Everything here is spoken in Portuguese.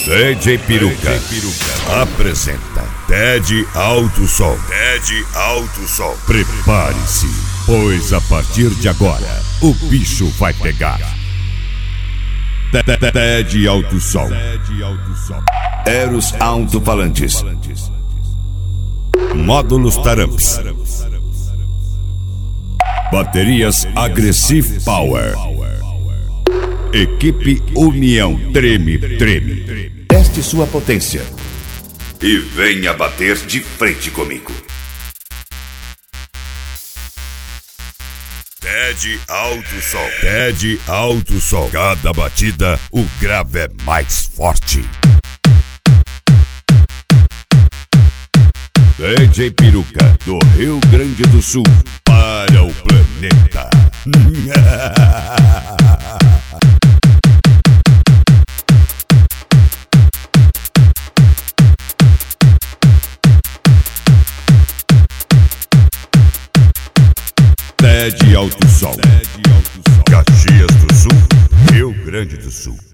DJ Peruca apresenta TED Alto Som. TED Alto Som. Prepare-se, pois a partir de agora o bicho vai pegar. TED Alto Som. Eros Alto-Falantes. Módulos Taramps. Baterias Aggressive Power. Equipe União Treme. Teste sua potência e venha bater de frente comigo. TED Alto Som. TED Alto Som. Cada batida o grave é mais forte. DJ Peruca, do Rio Grande do Sul, para o planeta. TED Alto Som. Caxias do Sul, Rio Grande do Sul.